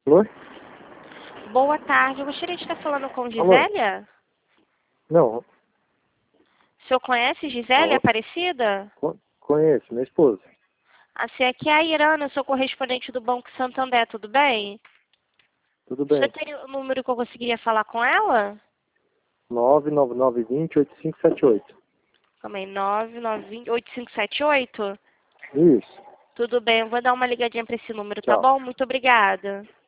Alô? Boa tarde, eu gostaria de estar falando com Alô? Gisélia. Não, O senhor conhece Gisélia alô? Aparecida? Conheço, minha esposa. Assim, aqui é a Irana, eu sou correspondente do Banco Santander, tudo bem? Tudo O senhor bem. tem o número que eu conseguiria falar com ela? 99920-8578. Calma aí, 9998578? Isso. Tudo bem, eu vou dar uma ligadinha para esse número, tá Tchau. bom? Muito obrigada.